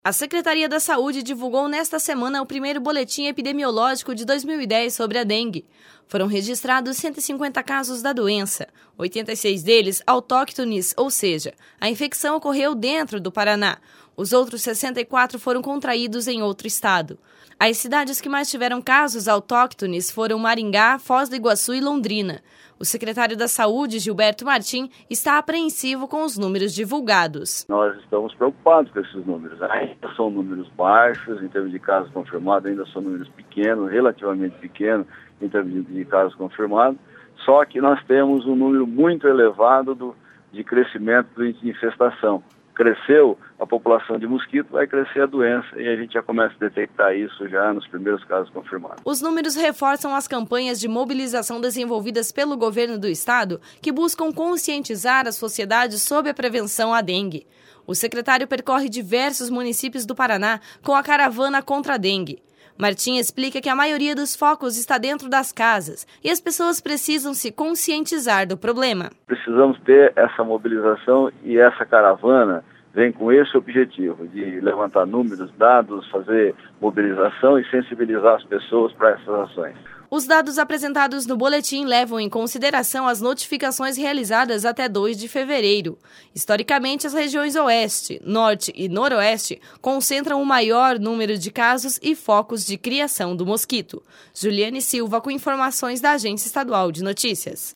A Secretaria da Saúde divulgou nesta semana o primeiro boletim epidemiológico de 2010 sobre a dengue. Foram registrados 150 casos da doença, 86 deles autóctones, ou seja, a infecção ocorreu dentro do Paraná. Os outros 64 foram contraídos em outro estado. As cidades que mais tiveram casos autóctones foram Maringá, Foz do Iguaçu e Londrina. O secretário da Saúde, Gilberto Martim, está apreensivo com os números divulgados. Nós estamos preocupados com esses números. Ainda são números baixos em termos de casos confirmados, ainda são números pequenos, relativamente pequenos em termos de casos confirmados. Só que nós temos um número muito elevado de crescimento de infestação. Cresceu a população de mosquito, vai crescer a doença e a gente já começa a detectar isso já nos primeiros casos confirmados. Os números reforçam as campanhas de mobilização desenvolvidas pelo governo do estado, que buscam conscientizar a sociedade sobre a prevenção à dengue. O secretário percorre diversos municípios do Paraná com a caravana contra a dengue. Martim explica que a maioria dos focos está dentro das casas e as pessoas precisam se conscientizar do problema. Precisamos ter essa mobilização e essa caravana vem com esse objetivo de levantar números, dados, fazer mobilização e sensibilizar as pessoas para essas ações. Os dados apresentados no boletim levam em consideração as notificações realizadas até 2 de fevereiro. Historicamente, as regiões Oeste, Norte e Noroeste concentram o maior número de casos e focos de criação do mosquito. Juliane Silva com informações da Agência Estadual de Notícias.